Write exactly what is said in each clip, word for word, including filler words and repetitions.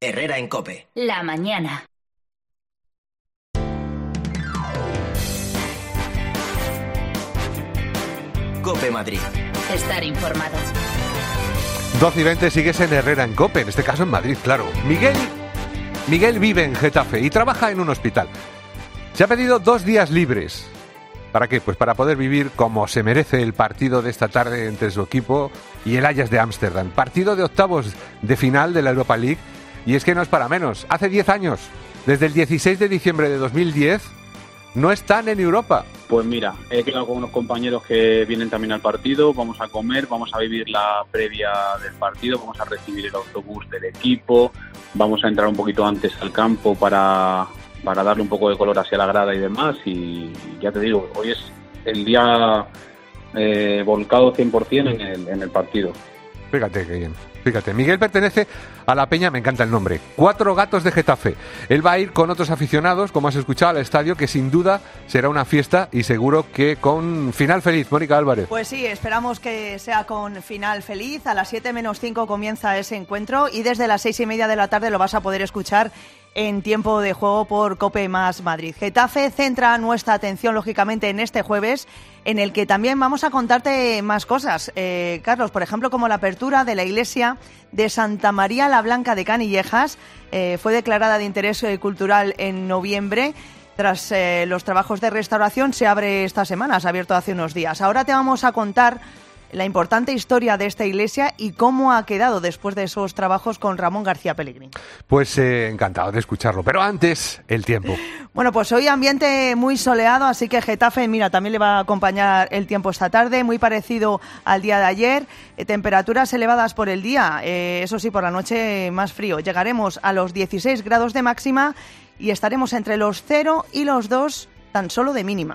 Herrera en COPE. La mañana. COPE Madrid. Estar informado. doce y veinte sigues en Herrera en COPE, en este caso en Madrid, claro. Miguel, Miguel vive en Getafe y trabaja en un hospital. Se ha pedido dos días libres. ¿Para qué? Pues para poder vivir como se merece el partido de esta tarde entre su equipo y el Ajax de Ámsterdam. Partido de octavos de final de la Europa League. Y es que no es para menos. Hace diez años, desde el dieciséis de diciembre de dos mil diez, no están en Europa. Pues mira, he quedado con unos compañeros que vienen también al partido, vamos a comer, vamos a vivir la previa del partido, vamos a recibir el autobús del equipo, vamos a entrar un poquito antes al campo para, para darle un poco de color hacia la grada y demás, y ya te digo, hoy es el día eh, volcado cien por ciento en el, en el partido. Fíjate qué bien. Fíjate, Miguel pertenece a la peña, me encanta el nombre, Cuatro Gatos de Getafe. Él va a ir con otros aficionados, como has escuchado, al estadio, que sin duda será una fiesta y seguro que con final feliz. Mónica Álvarez. Pues sí, esperamos que sea con final feliz. A las siete menos cinco comienza ese encuentro y desde las seis y media de la tarde lo vas a poder escuchar en tiempo de juego por COPE más Madrid. Getafe centra nuestra atención, lógicamente, en este jueves, en el que también vamos a contarte más cosas. Eh, Carlos, por ejemplo, como la apertura de la iglesia de Santa María la Blanca de Canillejas, eh, fue declarada de interés eh, cultural en noviembre. Tras eh, los trabajos de restauración, se abre esta semana, se ha abierto hace unos días. Ahora te vamos a contar la importante historia de esta iglesia y cómo ha quedado después de esos trabajos con Ramón García Pellegrín. Pues eh, encantado de escucharlo, pero antes, el tiempo. Bueno, pues hoy ambiente muy soleado, así que Getafe, mira, también le va a acompañar el tiempo esta tarde, muy parecido al día de ayer. Eh, temperaturas elevadas por el día, eh, eso sí, por la noche más frío. Llegaremos a los dieciséis grados de máxima y estaremos entre los cero y los dos tan solo de mínima.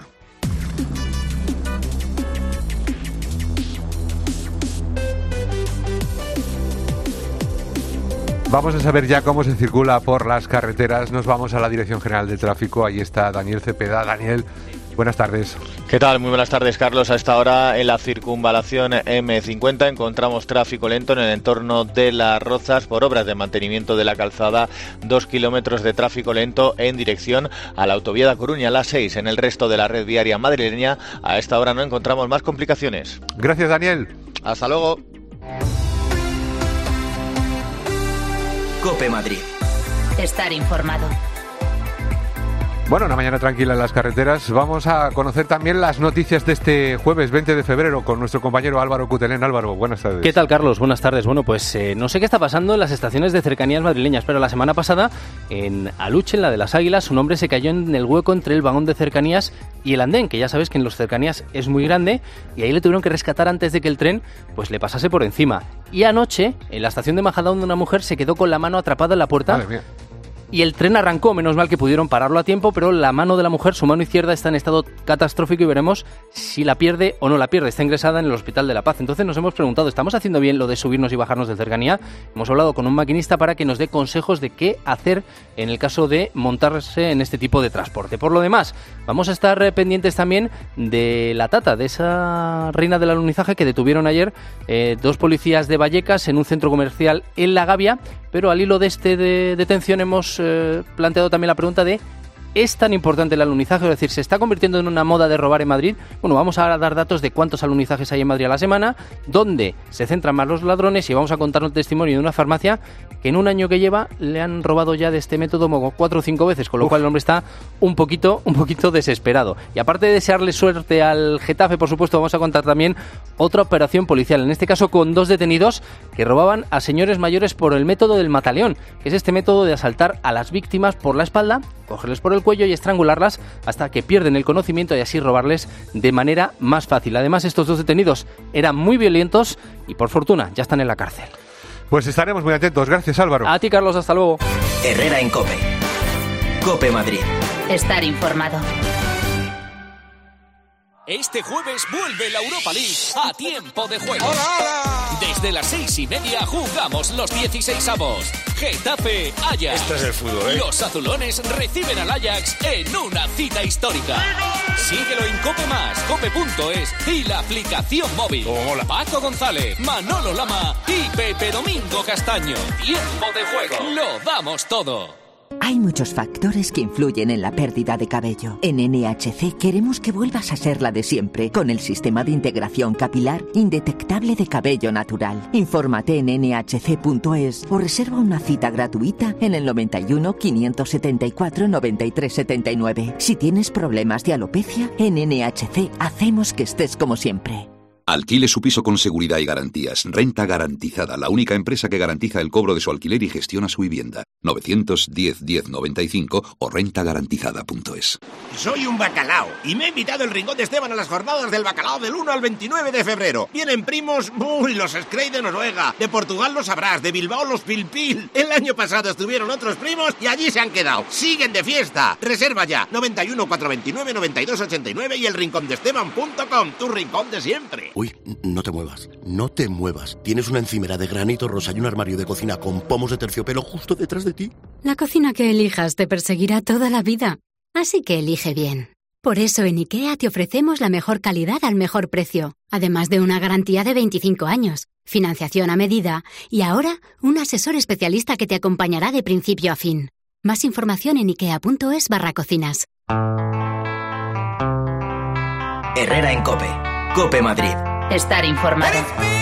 Vamos a saber ya cómo se circula por las carreteras. Nos vamos a la Dirección General de Tráfico. Ahí está Daniel Cepeda. Daniel, buenas tardes. ¿Qué tal? Muy buenas tardes, Carlos. A esta hora en la circunvalación eme cincuenta encontramos tráfico lento en el entorno de Las Rozas por obras de mantenimiento de la calzada. Dos kilómetros de tráfico lento en dirección a la autovía de Coruña, la seis. En el resto de la red viaria madrileña a esta hora no encontramos más complicaciones. Gracias, Daniel. Hasta luego. COPE Madrid. Estar informado. Bueno, una mañana tranquila en las carreteras. Vamos a conocer también las noticias de este jueves veinte de febrero con nuestro compañero Álvaro Cutelén. Álvaro, buenas tardes. ¿Qué tal, Carlos? Buenas tardes. Bueno, pues eh, no sé qué está pasando en las estaciones de cercanías madrileñas, pero la semana pasada en Aluche, en la de las Águilas, un hombre se cayó en el hueco entre el vagón de cercanías y el andén, que ya sabes que en los cercanías es muy grande, y ahí le tuvieron que rescatar antes de que el tren pues le pasase por encima. Y anoche, en la estación de Majadahonda, una mujer se quedó con la mano atrapada en la puerta. Madre mía. Y el tren arrancó, menos mal que pudieron pararlo a tiempo, pero la mano de la mujer, su mano izquierda, está en estado catastrófico y veremos si la pierde o no la pierde. Está ingresada en el Hospital de la Paz. Entonces nos hemos preguntado, ¿estamos haciendo bien lo de subirnos y bajarnos de cercanía? Hemos hablado con un maquinista para que nos dé consejos de qué hacer en el caso de montarse en este tipo de transporte. Por lo demás, vamos a estar pendientes también de la Tata, de esa reina del alunizaje que detuvieron ayer eh, dos policías de Vallecas en un centro comercial en La Gavia, pero al hilo de este de detención hemos eh, planteado también la pregunta de ¿es tan importante el alunizaje? Es decir, ¿se está convirtiendo en una moda de robar en Madrid? Bueno, vamos a dar datos de cuántos alunizajes hay en Madrid a la semana, dónde se centran más los ladrones y vamos a contar un testimonio de una farmacia que en un año que lleva le han robado ya de este método como cuatro o cinco veces, con lo Uf. cual el hombre está un poquito, un poquito desesperado. Y aparte de desearle suerte al Getafe, por supuesto, vamos a contar también otra operación policial, en este caso con dos detenidos que robaban a señores mayores por el método del mataleón, que es este método de asaltar a las víctimas por la espalda, cogerles por el cuello y estrangularlas hasta que pierden el conocimiento y así robarles de manera más fácil. Además, estos dos detenidos eran muy violentos y por fortuna ya están en la cárcel. Pues estaremos muy atentos. Gracias, Álvaro. A ti, Carlos. Hasta luego. Herrera en COPE. COPE Madrid. Estar informado. Este jueves vuelve la Europa League a tiempo de juego. ¡Hola, hola! Desde las seis y media jugamos los dieciseisavos. Getafe Ajax. Esto es el fútbol, ¿eh? Los azulones reciben al Ajax en una cita histórica. Síguelo en Cope Más, cope punto es y la aplicación móvil. Como mola. Paco González, Manolo Lama y Pepe Domingo Castaño. Tiempo de juego. Lo damos todo. Hay muchos factores que influyen en la pérdida de cabello. En N H C queremos que vuelvas a ser la de siempre, con el sistema de integración capilar indetectable de cabello natural. Infórmate en ene hache ce punto es o reserva una cita gratuita en el noventa y uno, quinientos setenta y cuatro, noventa y tres setenta y nueve. Si tienes problemas de alopecia, en N H C hacemos que estés como siempre. Alquile su piso con seguridad y garantías. Renta Garantizada, la única empresa que garantiza el cobro de su alquiler y gestiona su vivienda. novecientos diez, diez noventa y cinco o renta garantizada punto es. Soy un bacalao y me ha invitado el Rincón de Esteban a las jornadas del bacalao del uno al veintinueve de febrero. Vienen primos, uy, los Scray de Noruega, de Portugal los Sabrás, de Bilbao los Pilpil. El año pasado estuvieron otros primos y allí se han quedado. Siguen de fiesta. Reserva ya, noventa y uno, cuatrocientos veintinueve, noventa y dos ochenta y nueve y el rincón de esteban punto com, tu rincón de siempre. Uy, no te muevas, no te muevas. Tienes una encimera de granito rosa y un armario de cocina con pomos de terciopelo justo detrás de ti. La cocina que elijas te perseguirá toda la vida, así que elige bien. Por eso en IKEA te ofrecemos la mejor calidad al mejor precio, además de una garantía de veinticinco años, financiación a medida y ahora un asesor especialista que te acompañará de principio a fin. Más información en ikea punto es barra cocinas. Herrera en COPE. COPE Madrid. Estar informado.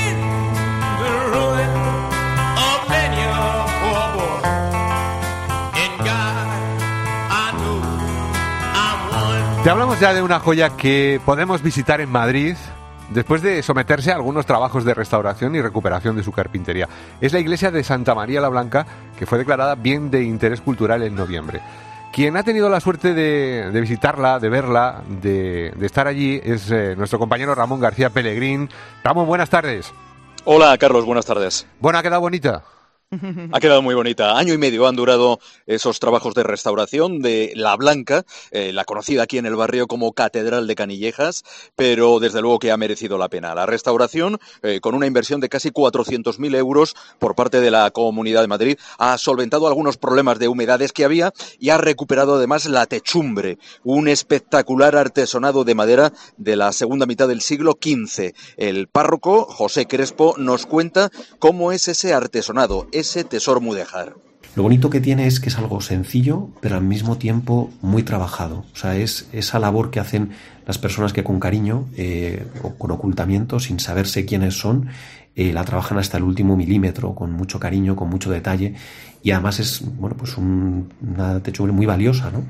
Te hablamos ya de una joya que podemos visitar en Madrid después de someterse a algunos trabajos de restauración y recuperación de su carpintería. Es la iglesia de Santa María la Blanca, que fue declarada bien de interés cultural en noviembre. Quien ha tenido la suerte de, de visitarla, de verla, de, de estar allí, es eh, nuestro compañero Ramón García Pellegrín. Ramón, buenas tardes. Hola, Carlos, buenas tardes. Bueno, ¿ha quedado bonita? Ha quedado muy bonita. Año y medio han durado esos trabajos de restauración de La Blanca, eh, la conocida aquí en el barrio como Catedral de Canillejas, pero desde luego que ha merecido la pena. La restauración, eh, con una inversión de casi cuatrocientos mil euros por parte de la Comunidad de Madrid, ha solventado algunos problemas de humedades que había y ha recuperado además la techumbre, un espectacular artesonado de madera de la segunda mitad del siglo quince. El párroco, José Crespo, nos cuenta cómo es ese artesonado, ese tesoro mudéjar. Lo bonito que tiene es que es algo sencillo, pero al mismo tiempo muy trabajado. O sea, es esa labor que hacen las personas que con cariño eh, o con ocultamiento, sin saberse quiénes son, eh, la trabajan hasta el último milímetro, con mucho cariño, con mucho detalle, y además es, bueno, pues un, una techumbre muy valiosa, ¿no?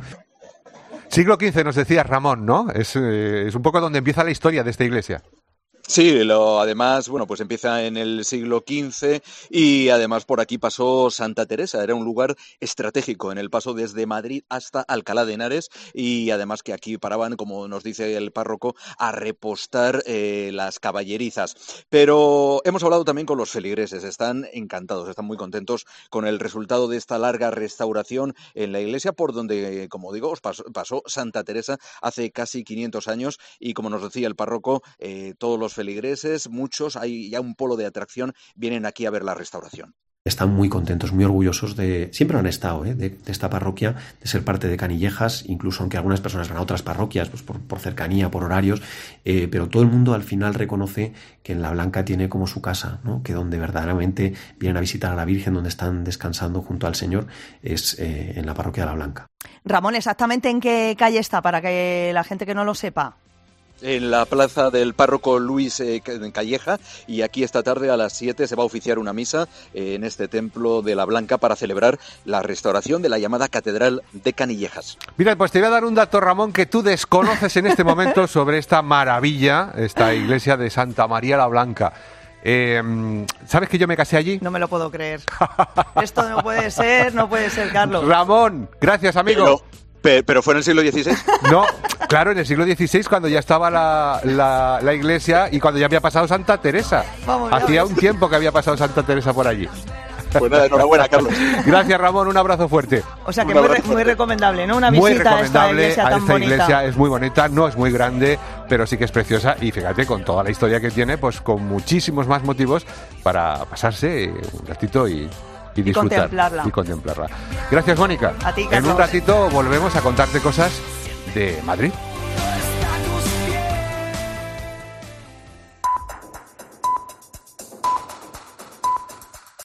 Siglo quince nos decía Ramón, ¿no? Es, eh, es un poco donde empieza la historia de esta iglesia. Sí, lo, además, bueno, pues empieza en el siglo quince y además por aquí pasó Santa Teresa. Era un lugar estratégico en el paso desde Madrid hasta Alcalá de Henares y además que aquí paraban, como nos dice el párroco, a repostar eh, las caballerizas. Pero hemos hablado también con los feligreses. Están encantados, están muy contentos con el resultado de esta larga restauración en la iglesia por donde, como digo, pasó, pasó Santa Teresa hace casi quinientos años y como nos decía el párroco, eh, todos los feligreses, muchos, hay ya un polo de atracción, vienen aquí a ver la restauración. Están muy contentos, muy orgullosos de, siempre lo han estado, ¿eh? de, de esta parroquia, de ser parte de Canillejas, incluso aunque algunas personas van a otras parroquias, pues por, por cercanía, por horarios, eh, pero todo el mundo al final reconoce que en La Blanca tiene como su casa, ¿no? Que donde verdaderamente vienen a visitar a la Virgen, donde están descansando junto al Señor, es eh, en la parroquia de La Blanca. Ramón, ¿exactamente en qué calle está, para que la gente que no lo sepa? En la plaza del párroco Luis eh, Calleja, y aquí esta tarde a las siete se va a oficiar una misa eh, en este templo de La Blanca para celebrar la restauración de la llamada Catedral de Canillejas. Mira, pues te voy a dar un dato, Ramón, que tú desconoces en este momento sobre esta maravilla, esta iglesia de Santa María la Blanca. Eh, ¿Sabes que yo me casé allí? No me lo puedo creer. Esto no puede ser, no puede ser, Carlos. Ramón, gracias, amigo. Pero... ¿Pero fue en el siglo dieciséis? No, claro, en el siglo dieciséis, cuando ya estaba la, la, la iglesia y cuando ya había pasado Santa Teresa. Vamos, Hacía un tiempo que había pasado Santa Teresa por allí. Pues nada, enhorabuena, Carlos. Gracias, Ramón, un abrazo fuerte. O sea que muy, re, muy recomendable, ¿no? Una muy visita a esta iglesia a tan esta bonita. iglesia es muy bonita, no es muy grande, pero sí que es preciosa y fíjate, con toda la historia que tiene, pues con muchísimos más motivos para pasarse un ratito y, y disfrutar. Y contemplarla. Y contemplarla. Gracias, Mónica. A ti, en Carlos. un ratito volvemos a contarte cosas de Madrid.